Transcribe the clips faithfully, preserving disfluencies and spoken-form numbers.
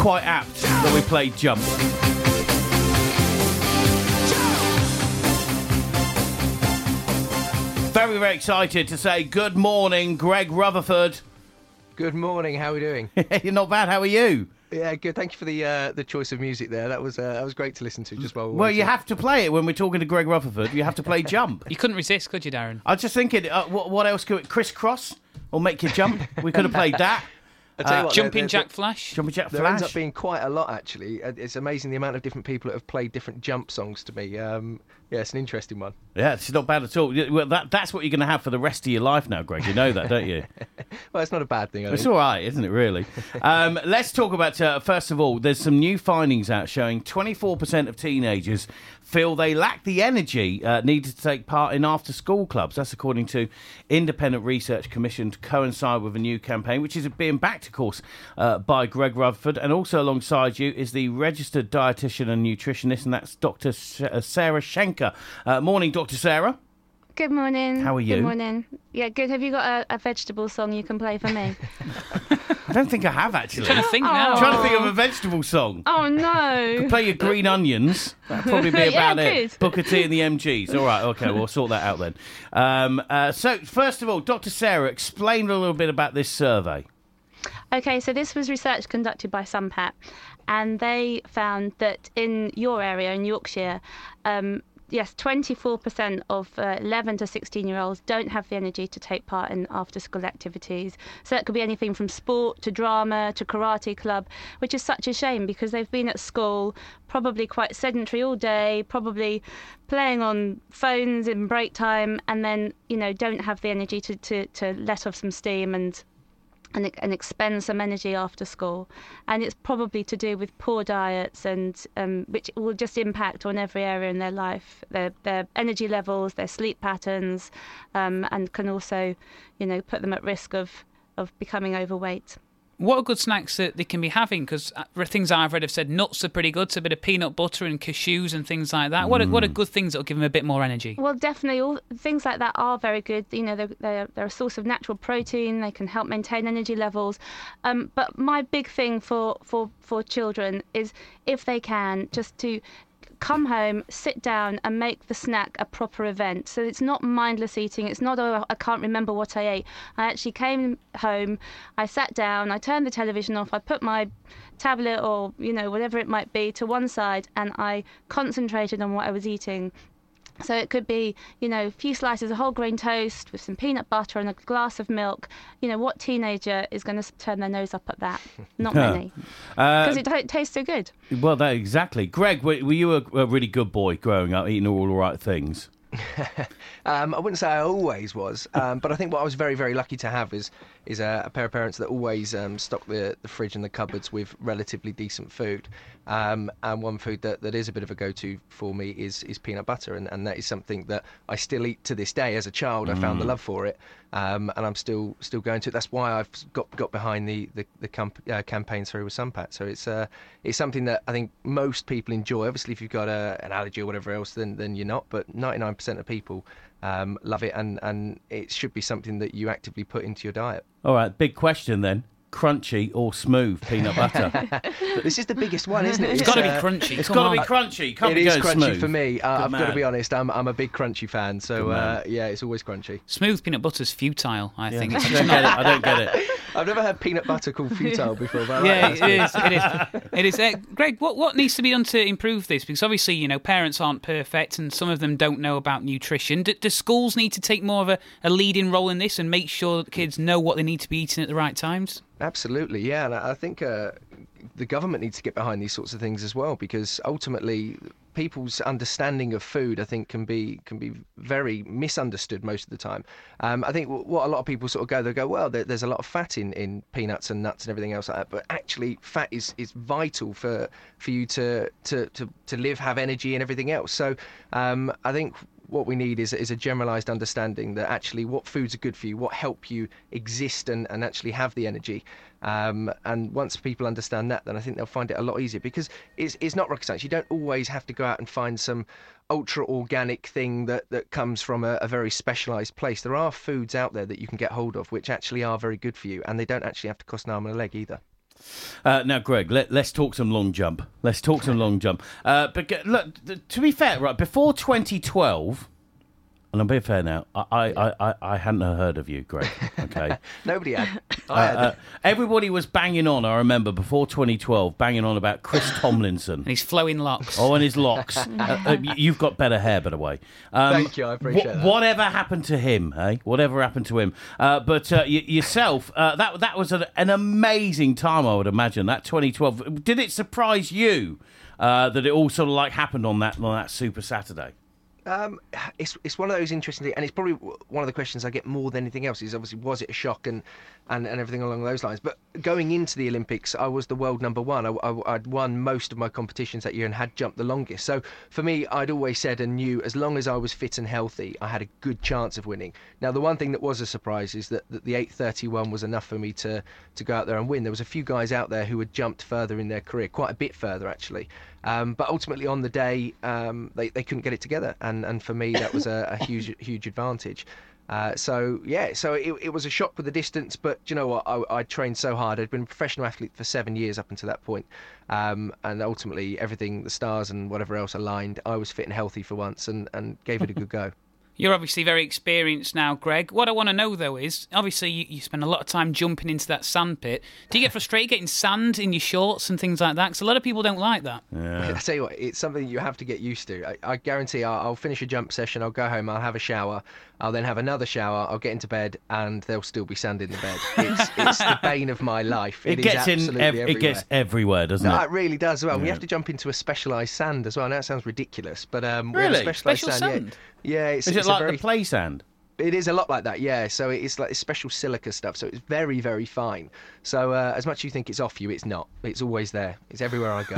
quite apt that we played Jump. Very, very excited to say good morning, Greg Rutherford. Good morning. How are we doing? You're not bad. How are you? Yeah, good. Thank you for the uh, the choice of music there. That was uh, that was great to listen to. Just while we Well, waited. you have to play it when we're talking to Greg Rutherford. You have to play Jump. You couldn't resist, could you, Darren? I was just thinking, uh, what, what else could it? Crisscross or Make You Jump? We could have played that. I tell you Uh, what, Jumping there- there- Jack Flash. Jumping Jack There ends Flash. up being quite a lot, actually. Uh, It's amazing the amount of different people that have played different Jump songs to me. Um, yeah, it's an interesting one. Yeah, it's not bad at all. Yeah, Well, that, that's what you're going to have for the rest of your life now, Greg. You know that, don't you? Well, it's not a bad thing, I It's think. all right, isn't it, really? Um, let's talk about, uh, first of all, there's some new findings out showing twenty-four percent of teenagers feel they lack the energy uh, needed to take part in after-school clubs. That's according to independent research commissioned to coincide with a new campaign, which is being backed, of course, uh, by Greg Rutherford. And also alongside you is the registered dietitian and nutritionist, and that's Doctor Sh- uh, Sarah Schenker. Uh, morning, Doctor Sarah. Good morning. How are you? Good morning. Yeah, good. Have you got a, a vegetable song you can play for me? I don't think I have, actually. I'm trying to think now. I'm trying to think of a vegetable song. Oh, no. Play your Green Onions. That'd probably be Yeah, about it. good. Booker T and the M Gs. All right, okay, we'll sort that out then. Um, uh, so, first of all, Doctor Sarah, explain a little bit about this survey. Okay, so this was research conducted by Sunpat, and they found that in your area, in Yorkshire, um, yes, twenty-four percent of uh, eleven to sixteen-year-olds don't have the energy to take part in after-school activities. So that could be anything from sport to drama to karate club, which is such a shame because they've been at school, probably quite sedentary all day, probably playing on phones in break time, and then, you know, don't have the energy to, to, to let off some steam and and, and expend some energy after school. And it's probably to do with poor diets, and um, which will just impact on every area in their life, their their energy levels, their sleep patterns, um, and can also, you know, put them at risk of, of becoming overweight. What are good snacks that they can be having? Because things I've read have said nuts are pretty good, so a bit of peanut butter and cashews and things like that. What are, what are good things that will give them a bit more energy? Well, definitely, all things like that are very good. You know, they're, they're, they're a source of natural protein. They can help maintain energy levels. Um, but my big thing for, for, for children is, if they can, just to come home, sit down and make the snack a proper event. So it's not mindless eating. It's not, oh, I can't remember what I ate. I actually came home, I sat down, I turned the television off, I put my tablet or, you know, whatever it might be to one side, and I concentrated on what I was eating. So it could be, you know, a few slices of whole grain toast with some peanut butter and a glass of milk. You know, what teenager is going to turn their nose up at that? Not many. Because Uh, it t- tastes so good. well, that exactly. Greg, were, were you a, a really good boy growing up, eating all the right things? Um, I wouldn't say I always was, um, but I think what I was very, very lucky to have is is a, a pair of parents that always um, stock the, the fridge and the cupboards with relatively decent food. Um, and one food that, that is a bit of a go-to for me is is peanut butter, and, and that is something that I still eat to this day. As a child, I found the love for it, um, and I'm still still going to it. That's why I've got got behind the the, the comp, uh, campaign through with Sunpat. So it's uh, it's something that I think most people enjoy. Obviously, if you've got a, an allergy or whatever else, then then you're not. But ninety-nine percent of people um, love it, and, and it should be something that you actively put into your diet. All right, big question then. Crunchy or smooth peanut butter? But this is the biggest one, isn't it? It's got to be uh, crunchy. It's Come got to on. be crunchy. Can't It be is going crunchy smooth. for me. Uh, Good I've got to man. be honest. I'm I'm a big crunchy fan. So Good man. uh, yeah, it's always crunchy. Smooth peanut butter's futile, I Yeah, think. I It's don't get it. I don't get it. I've never had peanut butter called futile before. But I like Yeah, that. it is. It is. It is. Uh, Greg, what, what needs to be done to improve this? Because obviously, you know, parents aren't perfect, and some of them don't know about nutrition. Do, do schools need to take more of a, a leading role in this and make sure that kids know what they need to be eating at the right times? Absolutely, yeah, and I I think uh, the government needs to get behind these sorts of things as well, because ultimately people's understanding of food, I think, can be can be very misunderstood most of the time. Um, I think w- what a lot of people sort of go, they go, well, there, there's a lot of fat in, in peanuts and nuts and everything else like that, but actually fat is, is vital for for you to, to, to, to live, have energy and everything else. So um, I think what we need is, is a generalised understanding that actually what foods are good for you, what help you exist and, and actually have the energy. Um, and once people understand that, then I think they'll find it a lot easier, because it's, it's not rocket science. You don't always have to go out and find some ultra organic thing that, that comes from a, a very specialised place. There are foods out there that you can get hold of which actually are very good for you, and they don't actually have to cost an arm and a leg either. Uh, now, Greg, let, let's talk some long jump. Let's talk some long jump. Uh, but g- look, th- to be fair, right before twenty twelve, and I'm being fair now, I I, I, I hadn't heard of you, Greg. Okay, Nobody had. uh, I had. uh, everybody was banging on. I remember before twenty twelve, banging on about Chris Tomlinson. And his flowing locks. Oh, and his locks. uh, uh, y- you've got better hair, by the way. Um, Thank you, I appreciate that. Whatever happened to him, eh? Whatever happened to him. Uh, but uh, y- yourself, uh, that that was an, an amazing time, I would imagine, that twenty twelve. Did it surprise you uh, that it all sort of like happened on that on that Super Saturday? Um, it's it's one of those interesting things, and it's probably one of the questions I get more than anything else. Is obviously, was it a shock and, and, and everything along those lines? But going into the Olympics, I was the world number one. I, I, I'd won most of my competitions that year and had jumped the longest. So for me, I'd always said and knew as long as I was fit and healthy, I had a good chance of winning. Now, the one thing that was a surprise is that, that the eight thirty-one was enough for me to to go out there and win. There was a few guys out there who had jumped further in their career, quite a bit further actually. Um, but ultimately on the day, um, they, they couldn't get it together. And, and for me, that was a, a huge, huge advantage. Uh, so, yeah, so it, it was a shock with the distance. But you know what? I, I trained so hard. I'd been a professional athlete for seven years up until that point. Um, and ultimately, everything, the stars and whatever else aligned. I was fit and healthy for once and, and gave it a good go. You're obviously very experienced now, Greg. What I want to know, though, is obviously you, you spend a lot of time jumping into that sand pit. Do you get frustrated getting sand in your shorts and things like that? Because a lot of people don't like that. Yeah. I tell you what, it's something you have to get used to. I, I guarantee I'll, I'll finish a jump session, I'll go home, I'll have a shower, I'll then have another shower, I'll get into bed, and there'll still be sand in the bed. It's, it's the bane of my life. It, It, gets is in. absolutely Ev- everywhere. it gets everywhere, doesn't No, it? it really does as well. Yeah. We have to jump into a specialised sand as well. Now, that sounds ridiculous, but um, we have Really? a specialised Special sand. sand? Yeah, yeah it's, Is it's it a like very, the play sand? It is a lot like that, yeah. So it's like it's special silica stuff. So it's very, very fine. So uh, as much as you think it's off you, it's not. It's always there. It's everywhere I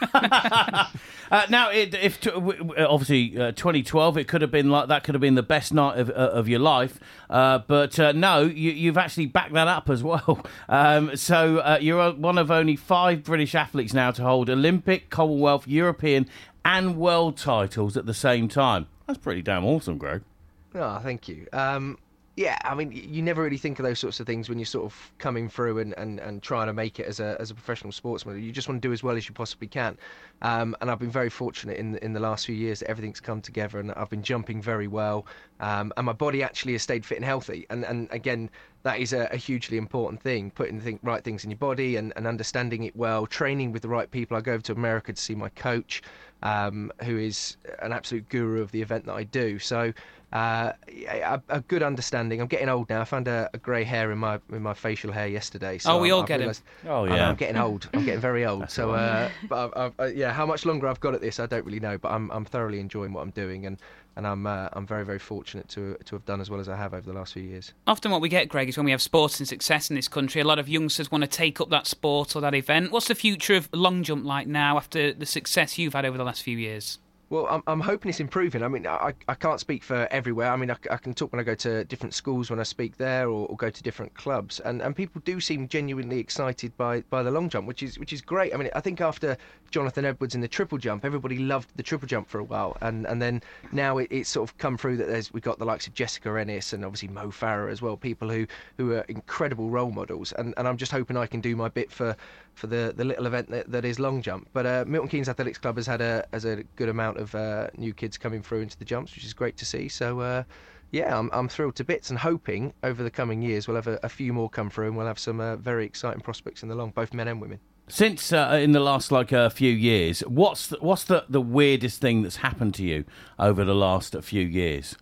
go. uh, now, it, if t- w- w- obviously uh, twenty twelve, it could have been like that. Could have been the best night of, uh, of your life. Uh, but uh, no, you, you've actually backed that up as well. Um, so uh, you're one of only five British athletes now to hold Olympic, Commonwealth, European, and world titles at the same time. That's pretty damn awesome, Greg. Oh, thank you. Um, yeah, I mean, you never really think of those sorts of things when you're sort of coming through and, and, and trying to make it as a as a professional sportsman. You just want to do as well as you possibly can. Um, and I've been very fortunate in in the last few years that everything's come together, and I've been jumping very well. Um, and my body actually has stayed fit and healthy. And, and again, that is a, a hugely important thing, putting the thing, right things in your body and, and understanding it well, training with the right people. I go over to America to see my coach, um, who is an absolute guru of the event that I do. So uh, a, a good understanding. I'm getting old now. I found a, a grey hair in my in my facial hair yesterday. So Oh, we I'm, all I've get it. realised Oh, I'm, yeah. I'm getting old. I'm getting very old. so, uh, but I've, I've, uh, yeah, how much longer I've got at this, I don't really know. But I'm I'm thoroughly enjoying what I'm doing, and and I'm uh, I'm very very fortunate to to have done as well as I have over the last few years. Often what we get, Greg, is when we have sports and success in this country, a lot of youngsters want to take up that sport or that event. What's the future of long jump like now after the success you've had over the last few years? Well, I'm, I'm hoping it's improving. I mean, I, I can't speak for everywhere. I mean, I, I can talk when I go to different schools when I speak there, or, or go to different clubs, and, and people do seem genuinely excited by, by the long jump, which is which is great. I mean, I think after Jonathan Edwards in the triple jump, everybody loved the triple jump for a while, and, and then now it, it's sort of come through that there's we've got the likes of Jessica Ennis and obviously Mo Farah as well, people who, who are incredible role models, and, and I'm just hoping I can do my bit for, for the, the little event that, that is long jump. But uh, Milton Keynes Athletics Club has had a has a good amount of uh, new kids coming through into the jumps, which is great to see. So uh, yeah, I'm I'm thrilled to bits, and hoping over the coming years we'll have a, a few more come through, and we'll have some uh, very exciting prospects in the long, both men and women. Since uh, in the last like a uh, few years, what's the, what's the, the weirdest thing that's happened to you over the last few years?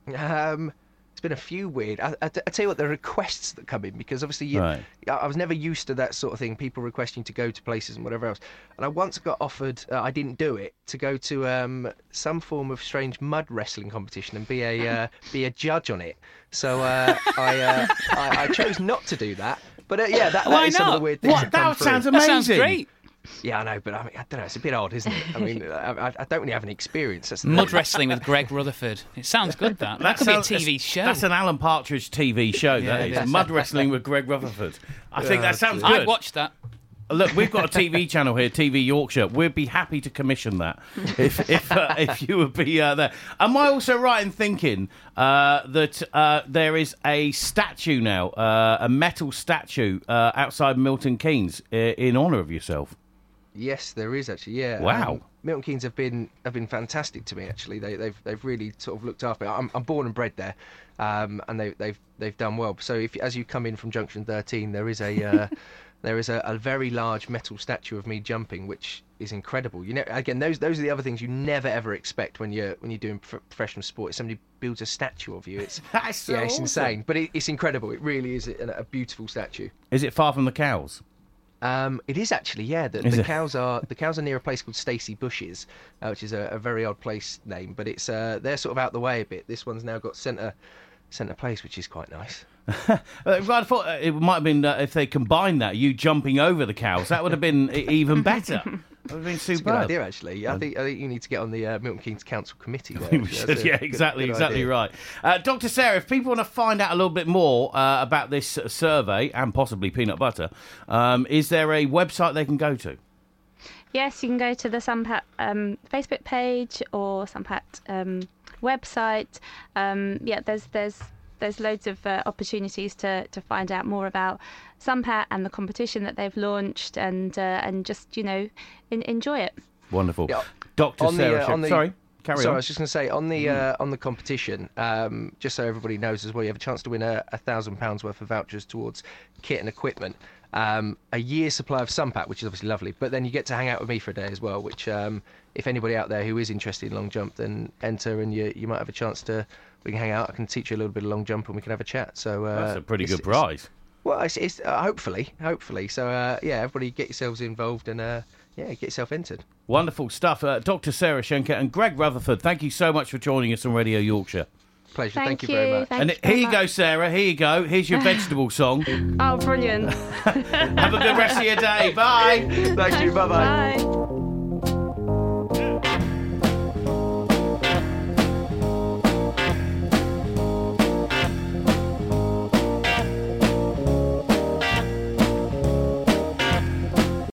Um, it's been a few weird. I, I, I tell you what, the requests that come in, because obviously you, Right. I, I was never used to that sort of thing. People requesting to go to places and whatever else. And I once got offered, uh, I didn't do it, to go to um, some form of strange mud wrestling competition and be a uh, be a judge on it. So uh, I, uh, I I chose not to do that. But uh, yeah, that, that Why is some of not? the weird things What? that come That through. sounds That amazing. sounds great. Yeah, I know, but I, mean, I don't know. It's a bit odd, isn't it? I mean, I, I don't really have any experience. That's the Mud thing. wrestling with Greg Rutherford. It sounds good, that. That, That could sounds- be a T V show. That's an Alan Partridge T V show. Yeah, that it is is. mud wrestling with Greg Rutherford. I think that sounds that's good. I'd watch that. look, we've got a T V channel here, T V Yorkshire. We'd be happy to commission that if if, uh, if you would be uh, there. Am I also right in thinking uh, that uh, there is a statue now, uh, a metal statue uh, outside Milton Keynes uh, in honour of yourself? Yes, there is actually. Yeah. Wow. Um, Milton Keynes have been have been fantastic to me. Actually, they, they've they've really sort of looked after me. I'm, I'm born and bred there, um, and they, they've they've done well. So if as you come in from Junction thirteen, there is a uh, there is a, a very large metal statue of me jumping, which is incredible. You know, again, those those are the other things you never ever expect when you're when you're doing pro- professional sport. If somebody builds a statue of you, it's That's so yeah, it's awesome. insane, but it, it's incredible. It really is a, a beautiful statue. Is it far from the cows? Um, it is actually, yeah. The, Is the it? cows are the cows are near a place called Stacey Bushes, uh, which is a, a very odd place name, but it's uh, they're sort of out the way a bit. This one's now got centre centre place, which is quite nice. Uh, I thought uh, it might have been uh, if they combined that, you jumping over the cows, that would have been e- even better. That would have been It's a good superb. idea, actually. I think I think you need to get on the uh, Milton Keynes Council committee. There, We actually. should, That's a yeah, good- exactly, good exactly idea. right. Uh, Doctor Sarah, if people want to find out a little bit more uh, about this uh, survey and possibly peanut butter, um, is there a website they can go to? Yes, you can go to the Sunpat um, Facebook page or Sunpat um, website. Um, yeah, there's there's there's loads of uh, opportunities to, to find out more about Sunpat and the competition that they've launched, and uh, and just you know in, enjoy it. Wonderful. Yeah. Doctor On the, Sarah, uh, Shep- on the- sorry, carry Sorry, I on. was just going to say on the uh, on the competition, um, just so everybody knows as well, you have a chance to win a, a thousand pounds worth of vouchers towards kit and equipment, um, a year's supply of Sunpat, which is obviously lovely. But then you get to hang out with me for a day as well, which um, if anybody out there who is interested in long jump, then enter and you you might have a chance to. We can hang out. I can teach you a little bit of long jump and we can have a chat. So uh, That's a pretty it's- good it's- prize. Well, it's, it's uh, hopefully, hopefully. So uh, yeah, everybody get yourselves involved and uh, yeah, get yourself entered. Wonderful stuff. Uh, Doctor Sarah Schenker and Greg Rutherford, thank you so much for joining us on Radio Yorkshire. Pleasure. Thank, Thank, you very much. Thank and you here very you go, much. Sarah. Here you go. Here's your vegetable song. Oh, brilliant! Have a good rest of your day. Bye. Thank you. Bye bye. Bye.